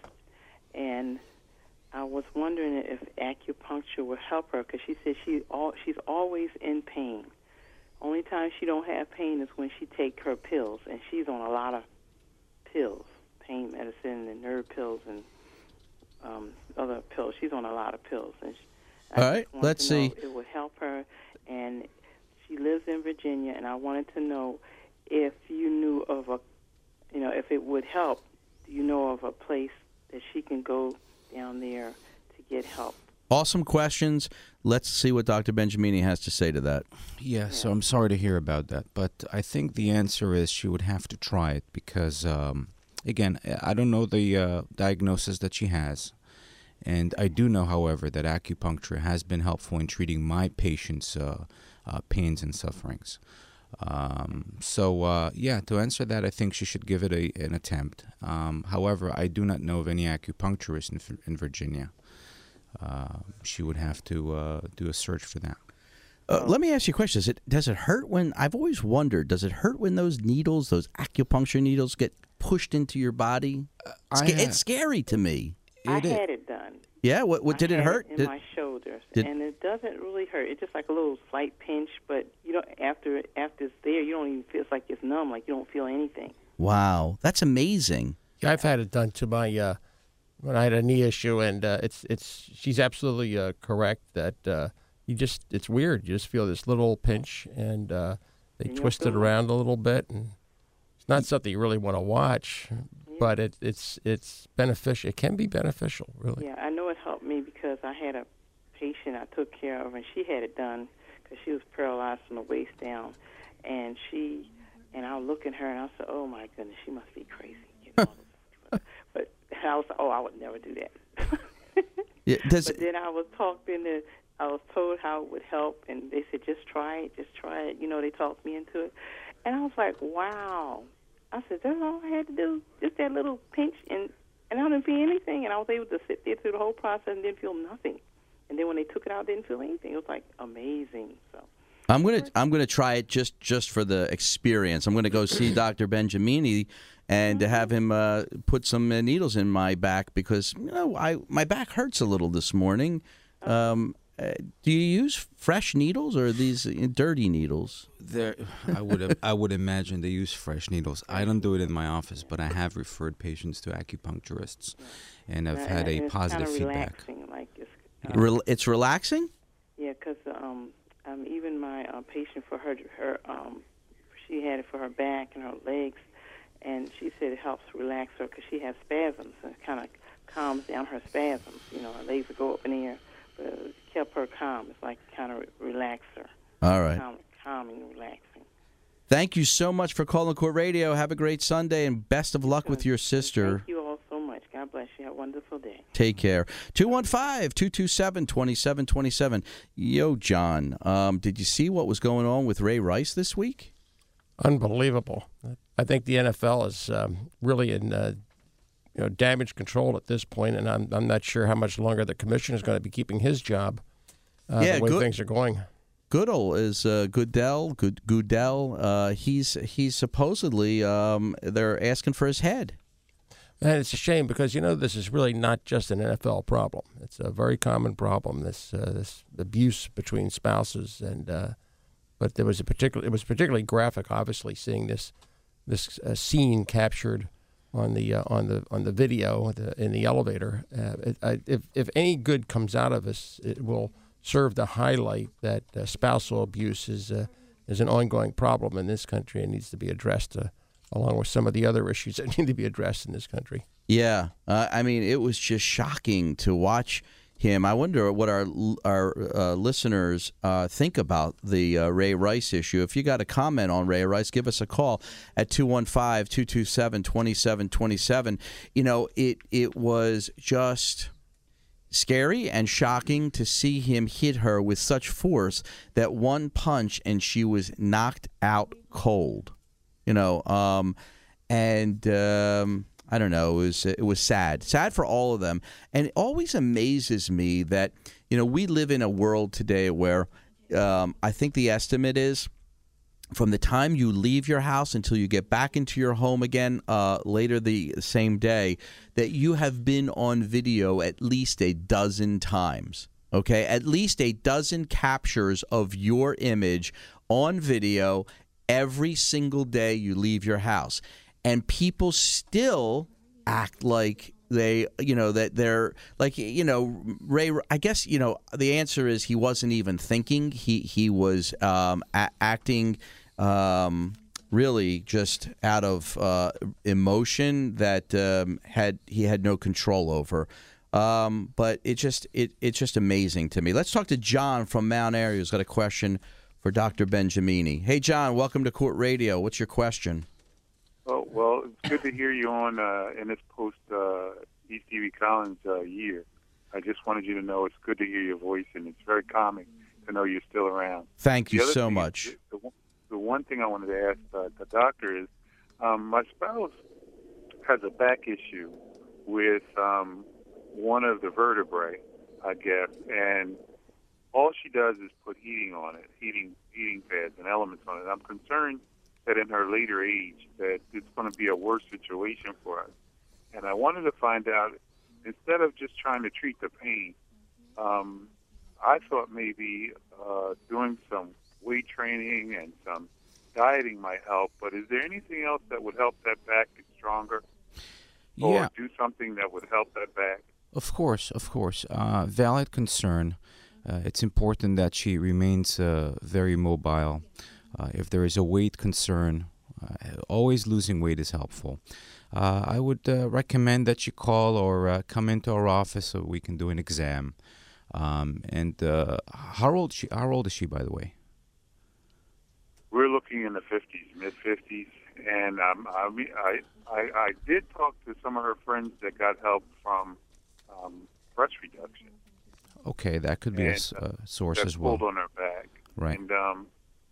And I was wondering if acupuncture would help her, because she said she all, she's always in pain. Only time she don't have pain is when she take her pills, and she's on a lot of pills, pain medicine and nerve pills and um, other pills. She's on a lot of pills. And she, All I right, just wanted let's to know see. if it would help her. And she lives in Virginia, and I wanted to know if you knew of a, you know, if it would help. Do you know of a place that she can go down there to get help? Awesome questions. Let's see what Doctor Benjamini has to say to that. Yeah, so I'm sorry to hear about that, but I think the answer is she would have to try it because, um, again, I don't know the uh, diagnosis that she has, and I do know, however, that acupuncture has been helpful in treating my patients' uh, uh, pains and sufferings. Um, so, uh, yeah, to answer that, I think she should give it a, an attempt. Um, however, I do not know of any acupuncturist in, in Virginia. Uh, she would have to uh, do a search for that. Uh, let me ask you a question. Does it, does it hurt when, I've always wondered, does it hurt when those needles, those acupuncture needles get pushed into your body? It's, I sca- have- it's scary to me. I It is. had it done. Yeah, what, what I did it had hurt? in Did- my shoulders, did- and it doesn't really hurt. It's just like a little slight pinch, but you don't after after it's there, you don't even feel it's like it's numb, like you don't feel anything. Wow, that's amazing. Yeah, I've had it done to my uh, when I had a knee issue, and uh, it's it's she's absolutely uh, correct that uh, you just it's weird. You just feel this little pinch, and uh, they And you twist it feel- around a little bit, and it's not something you really want to watch, but it, it's it's beneficial. It can be beneficial, really. Yeah, I know it helped me because I had a patient I took care of, and she had it done because she was paralyzed from the waist down, and she and I look at her and I said, "Oh my goodness, she must be crazy." You know? But I was like, "Oh, I would never do that." Yeah, does but then I was talking to, I was told how it would help, and they said, "Just try it, just try it." You know, they talked me into it, and I was like, "Wow." I said, "That's all I had to do, just that little pinch," and and I didn't feel anything, and I was able to sit there through the whole process and didn't feel nothing. And then when they took it out, I didn't feel anything. It was like amazing. So I'm gonna I'm gonna try it just, just for the experience. I'm gonna go see Doctor Benjamini and have him uh, put some uh, needles in my back because you know I my back hurts a little this morning. Um, uh, do you use fresh needles or are these uh, dirty needles? There, I would I would imagine they use fresh needles. I don't do it in my office, but I have referred patients to acupuncturists, and I've had a And it's positive kinda feedback. Relaxing, like it's, Rel- it's relaxing? yeah, because um, um, even my uh, patient for her, her um, she had it for her back and her legs, and she said it helps relax her because she has spasms and it kind of calms down her spasms. You know, her legs would go up in the air, but it kept her calm. It's like kind of relax her. All right. Calm, calming and relaxing. Thank you so much for calling Court Radio. Have a great Sunday and best of luck with your sister. Thank you all so much. God bless you. Have a wonderful day. Take care. two one five, two two seven, two seven two seven. Yo, John, um, did you see what was going on with Ray Rice this week? Unbelievable. I think the N F L is um, really in uh, you know damage control at this point, and I'm I'm not sure how much longer the commissioner is going to be keeping his job. Uh, Yeah, the way good- things are going. Goodell is uh, Goodell. Good Goodell. Uh, he's he's supposedly um, they're asking for his head. And it's a shame because you know this is really not just an N F L problem. It's a very common problem. This uh, this abuse between spouses, and uh, but there was a particular. It was particularly graphic, obviously, seeing this this uh, scene captured on the uh, on the on the video the, in the elevator. Uh, it, I, if if any good comes out of this, it will serve to highlight that uh, spousal abuse is uh, is an ongoing problem in this country and needs to be addressed. Uh, along with some of the other issues that need to be addressed in this country. Yeah, uh, I mean, it was just shocking to watch him. I wonder what our our uh, listeners uh, think about the uh, Ray Rice issue. If you got a comment on Ray Rice, give us a call at two one five, two two seven, two seven two seven. You know, it it was just scary and shocking to see him hit her with such force that one punch and she was knocked out cold. You know, um, and um, I don't know. It was it was sad, sad for all of them. And it always amazes me that you know we live in a world today where um, I think the estimate is from the time you leave your house until you get back into your home again uh, later the same day that you have been on video at least a dozen times. Okay, at least a dozen captures of your image on video every single day you leave your house. And people still act like they, you know, that they're like, you know, Ray. I guess you know the answer is he wasn't even thinking. He he was um, a- acting. Um, really just out of uh, emotion that um, had he had no control over. Um, but it just it it's just amazing to me. Let's talk to John from Mount Airy, who's got a question for Doctor Benjamini. Hey, John, welcome to Court Radio. What's your question? Oh, well, it's good to hear you on uh, in this post uh, E. Stevie Collins uh, year. I just wanted you to know it's good to hear your voice, and it's very calming to know you're still around. Thank you so thing, much. The, the, the one thing I wanted to ask uh, the doctor is, um, my spouse has a back issue with um, one of the vertebrae, I guess, and all she does is put heating on it, heating heating pads and elements on it. I'm concerned that in her later age that it's going to be a worse situation for us. And I wanted to find out, instead of just trying to treat the pain, um, I thought maybe uh, doing some weight training and some dieting might help. But is there anything else that would help that back get stronger? Or Yeah. do something that would help that back? Of course, of course. Uh, valid concern. Uh, it's important that she remains uh, very mobile. Uh, if there is a weight concern, uh, always losing weight is helpful. Uh, I would uh, recommend that you call or uh, come into our office so we can do an exam. Um, and uh, how old she? How old is she, by the way? We're looking in the fifties, mid fifties, and um, I, mean, I, I I did talk to some of her friends that got help from um, breast reduction. Okay, that could be a And, s- uh, uh, source that as well. pulled on her back, Right. And um,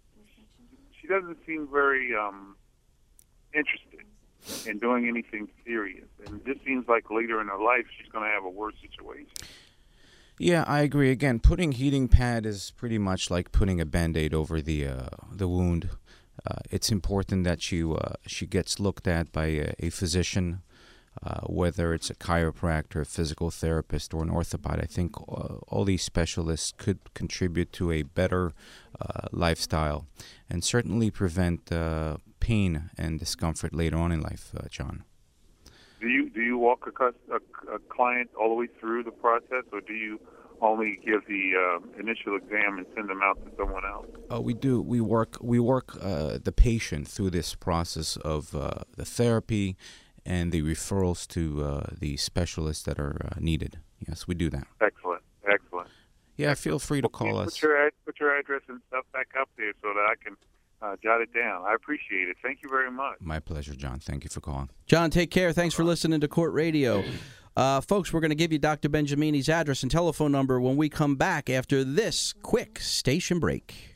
she doesn't seem very um, interested in doing anything serious. And this seems like later in her life she's going to have a worse situation. Yeah, I agree. Again, putting heating pad is pretty much like putting a Band-Aid over the uh, the wound. Uh, it's important that she uh, she gets looked at by a, a physician, uh, whether it's a chiropractor, a physical therapist, or an orthopod. I think uh, all these specialists could contribute to a better uh, lifestyle and certainly prevent uh, pain and discomfort later on in life, uh, John. Do you do you walk a, cus- a, a client all the way through the process, or do you only give the uh, initial exam and send them out to someone else? Uh, we do. We work. We work uh, the patient through this process of uh, the therapy and the referrals to uh, the specialists that are uh, needed. Yes, we do that. Excellent, excellent. Yeah, feel free to call Put us. your ad- put your address and stuff back up there so that I can uh, jot it down. I appreciate it. Thank you very much. My pleasure, John. Thank you for calling. John, take care. Thanks for listening to Court Radio. Uh, folks, we're going to give you Doctor Benjamini's address and telephone number when we come back after this quick station break.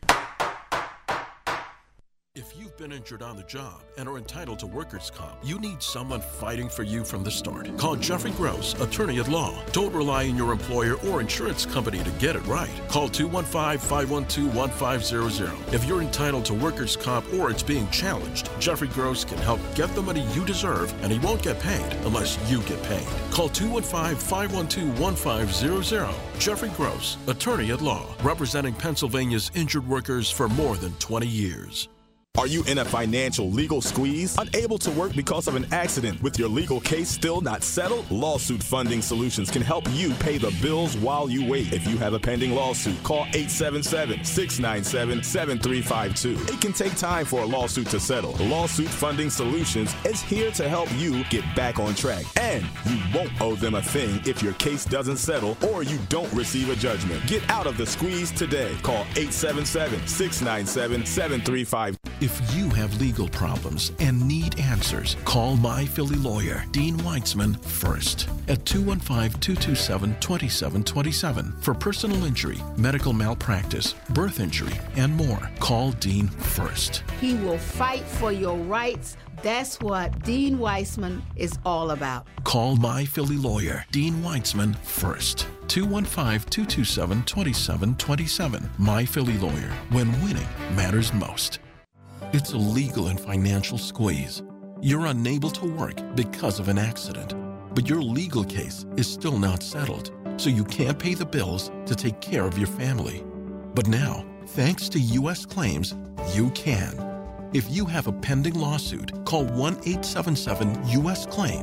If you've been injured on the job and are entitled to workers' comp, you need someone fighting for you from the start. Call Jeffrey Gross, attorney at law. Don't rely on your employer or insurance company to get it right. Call two one five, five one two, one five zero zero. If you're entitled to workers' comp or it's being challenged, Jeffrey Gross can help get the money you deserve, and he won't get paid unless you get paid. Call two one five, five one two, one five zero zero. Jeffrey Gross, attorney at law, representing Pennsylvania's injured workers for more than twenty years. Are you in a financial legal squeeze? Unable to work because of an accident with your legal case still not settled? Lawsuit Funding Solutions can help you pay the bills while you wait. If you have a pending lawsuit, call eight seven seven, six nine seven, seven three five two. It can take time for a lawsuit to settle. Lawsuit Funding Solutions is here to help you get back on track. And you won't owe them a thing if your case doesn't settle or you don't receive a judgment. Get out of the squeeze today. Call eight seven seven, six nine seven, seven three five two. If you have legal problems and need answers, call My Philly lawyer, Dean Weitzman, first at two one five, two two seven, two seven two seven for personal injury, medical malpractice, birth injury, and more. Call Dean first. He will fight for your rights. That's what Dean Weissman is all about. Call My Philly lawyer, Dean Weitzman, first. two one five, two two seven, two seven two seven. My Philly lawyer, when winning matters most. It's a legal and financial squeeze. You're unable to work because of an accident, but your legal case is still not settled, so you can't pay the bills to take care of your family. But now, thanks to U S Claims, you can. If you have a pending lawsuit, call one eight seven seven U S Claims.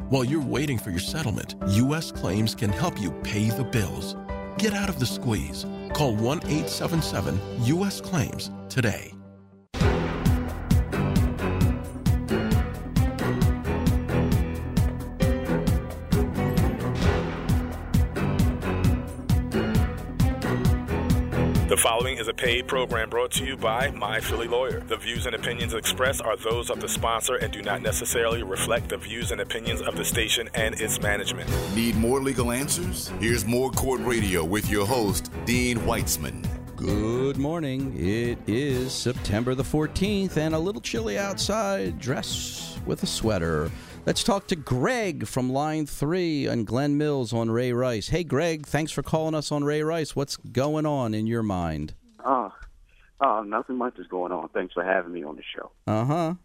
While you're waiting for your settlement, U S Claims can help you pay the bills. Get out of the squeeze. Call one eight seven seven U S Claims today. The following is a paid program brought to you by My Philly Lawyer. The views and opinions expressed are those of the sponsor and do not necessarily reflect the views and opinions of the station and its management. Need more legal answers? Here's more Court Radio with your host, Dean Weitzman. Good morning. It is September the fourteenth and a little chilly outside. Dress with a sweater. Let's talk to Greg from line three on Glen Mills on Ray Rice. Hey, Greg, thanks for calling us on Ray Rice. What's going on in your mind? Uh, uh, nothing much is going on. Thanks for having me on the show. Uh-huh.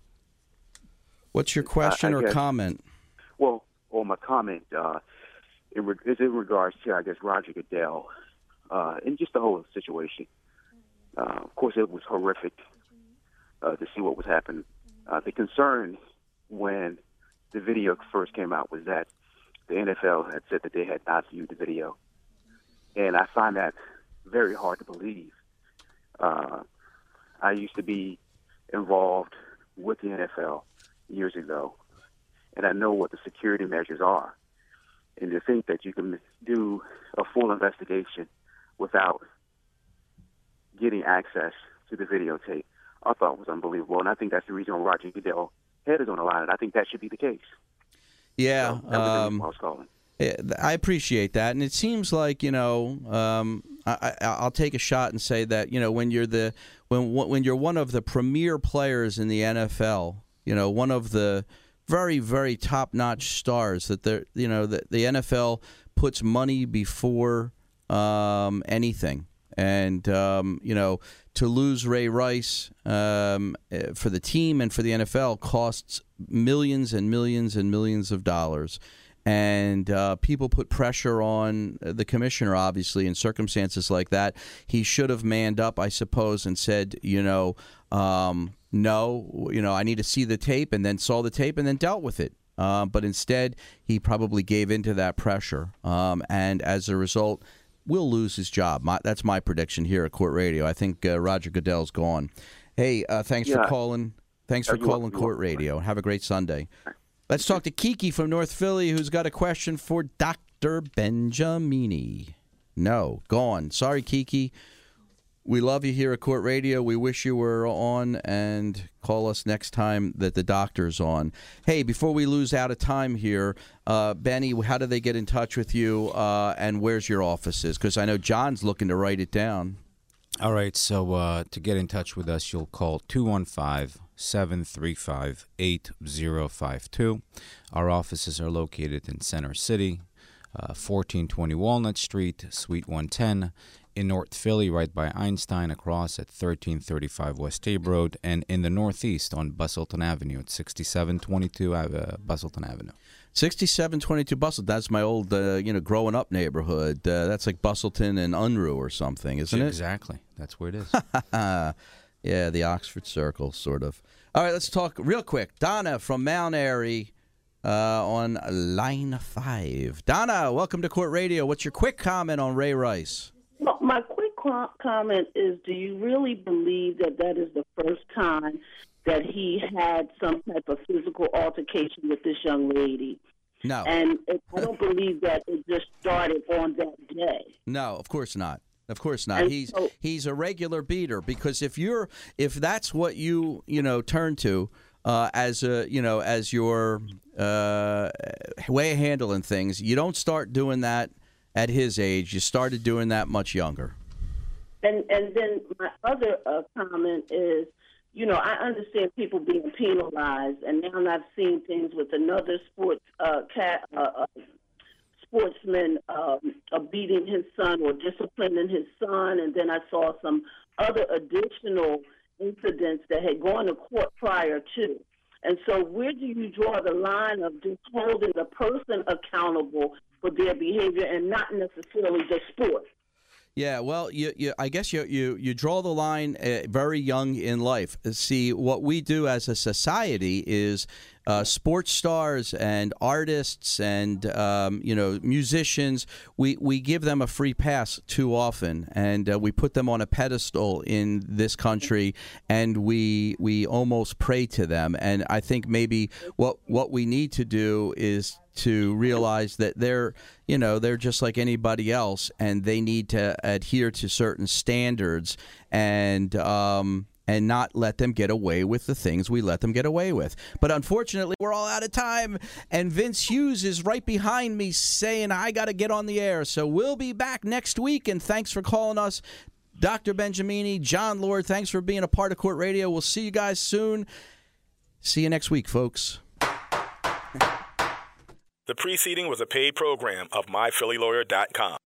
What's your question I, I or guess, comment? Well, well, my comment uh, in re- is in regards to, I guess, Roger Goodell uh, and just the whole situation. Uh, of course, it was horrific uh, to see what was happening. Uh, the concern when the video first came out was that the N F L had said that they had not viewed the video. And I find that very hard to believe. Uh, I used to be involved with the N F L years ago, and I know what the security measures are. And to think that you can do a full investigation without getting access to the videotape, I thought was unbelievable. And I think that's the reason Roger Goodell head is on the line, and I think that should be the case. Yeah, so that was the reason um, why I was calling. I appreciate that, and it seems like you know um, I, I, I'll take a shot and say that you know when you're the when when you're one of the premier players in the N F L, you know one of the very very top notch stars that the you know the, the N F L puts money before um, anything. And, um, you know, to lose Ray Rice um, for the team and for the N F L costs millions and millions and millions of dollars. And uh, people put pressure on the commissioner, obviously, in circumstances like that. He should have manned up, I suppose, and said, you know, um, no, you know, I need to see the tape, and then saw the tape and then dealt with it. Uh, but instead, he probably gave into that pressure. Um, and as a result, will lose his job. My, that's my prediction here at Court Radio. I think uh, Roger Goodell's gone. Hey, uh, thanks yeah. for calling. Thanks for uh, calling welcome, Court Radio. Have a great Sunday. Let's talk to Kiki from North Philly, who's got a question for Doctor Benjamini. No, gone. Sorry, Kiki. We love you here at Court Radio. We wish you were on, and call us next time that the doctor's on. Hey, before we lose out of time here, uh, Benny, how do they get in touch with you, uh, and where's your offices? Because I know John's looking to write it down. All right, so uh, to get in touch with us, you'll call two one five, seven three five, eight zero five two. Our offices are located in Center City, uh, fourteen twenty Walnut Street, Suite one ten. In North Philly, right by Einstein, across at thirteen thirty-five West Tabe Road, and in the Northeast on Bustleton Avenue at sixty-seven twenty-two uh, Bustleton Avenue. sixty-seven twenty-two Bustleton. That's my old, uh, you know, growing up neighborhood. Uh, that's like Bustleton and Unruh or something, isn't it? Exactly. That's where it is. Yeah, the Oxford Circle, sort of. All right, let's talk real quick. Donna from Mount Airy uh, on line five. Donna, welcome to Court Radio. What's your quick comment on Ray Rice? Well, my quick co- comment is, do you really believe that that is the first time that he had some type of physical altercation with this young lady? No. And it, I don't believe that it just started on that day. No, of course not. Of course not. And he's so, he's a regular beater, because if you're if that's what you you know turn to uh, as a you know as your uh, way of handling things, you don't start doing that at his age. You started doing that much younger. And and then my other uh, comment is, you know, I understand people being penalized, and now I've seen things with another sports uh, cat, uh, uh, sportsman um, uh, beating his son or disciplining his son, and then I saw some other additional incidents that had gone to court prior to. And so where do you draw the line of just holding the person accountable for their behavior and not necessarily the sport? Yeah, well, you, you, I guess you, you, you draw the line uh, very young in life. See, what we do as a society is uh, sports stars and artists and um, you know musicians, we, we give them a free pass too often, and uh, we put them on a pedestal in this country, and we we almost pray to them. And I think maybe what what we need to do is to realize that they're, you know, they're just like anybody else, and they need to adhere to certain standards and um, and not let them get away with the things we let them get away with. But unfortunately, we're all out of time, and Vince Hughes is right behind me saying I got to get on the air. So we'll be back next week, and thanks for calling us. Doctor Benjamini, John Lord, thanks for being a part of Court Radio. We'll see you guys soon. See you next week, folks. The preceding was a paid program of my philly lawyer dot com.